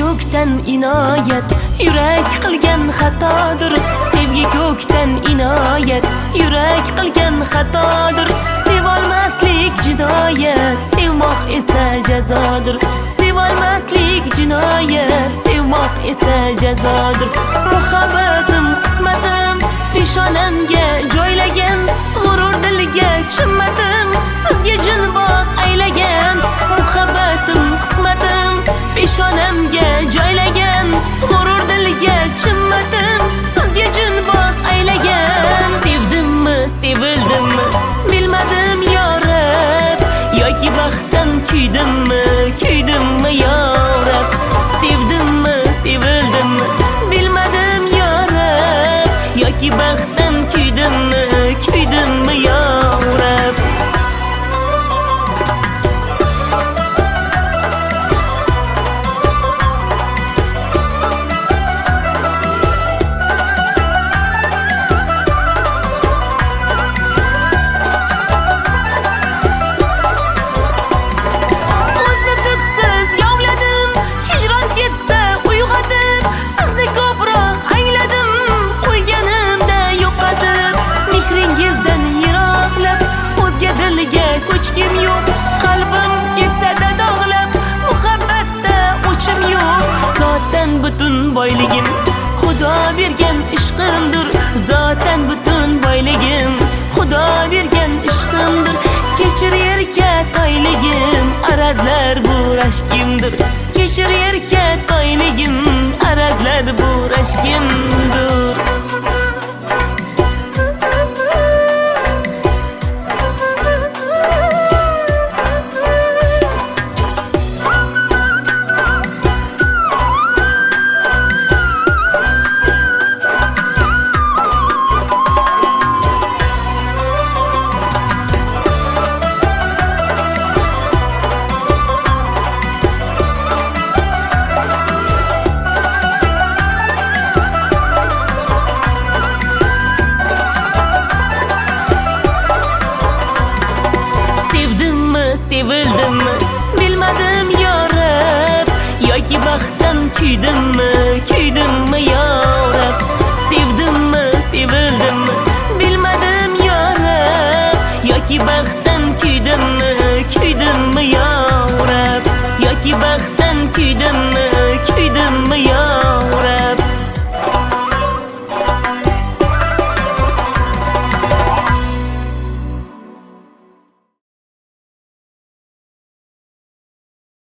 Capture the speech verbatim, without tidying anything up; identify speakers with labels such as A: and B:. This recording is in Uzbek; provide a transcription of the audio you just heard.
A: ko'kdan inoyat, yurak qilgan xatodir. Sevgi ko'kdan inoyat, yurak qilgan xatodir. Sevolmaslik jinoyat, sevmoq esa jazodir. Sevolmaslik jinoyat, sevmoq esa jazodir. Muhabbatim qismatim, peshonamga joylagan, g'urur dilga chimmatim, sizga jin boq aylagan. Muhabbatim qismatim, peshonamga joylagan, g'urur dilga chimmatim, sizga jin boq aylagan. Sevdimmi, sevildimmi, bilmadim yo Rab, yoki baxtdan kuydimmi, kuydimmi yo Rab. Sevdimmi, sevildimmi, bilmadim yo Rab, yoki baxtdan kuydimmi, kuydimmi yo Rab. Ko'chkim yo'q, qalbim ketsa-da dog'lab, muhabbatda o'chim yo'q. Zotdan butun boyligim Xudo bergan ishqimdir. Zotdan butun boyligim Xudo bergan ishqimdir. Kechir yerga toyligim, arazlar bu rashkimdir. Kechir yerga toyligim, arazlar bu rashkimdir. Sevildimmi, bilmadim yo Rab, yoki baxtdan kuydimmi, kuydimmi yo Rab. Sevdimmi, sevildimmi, bilmadim yo Rab, yoki baxtdan kuydimmi, kuydimmi yo Rab. Yoki baxtdan kuydimmi, kuydimmi yo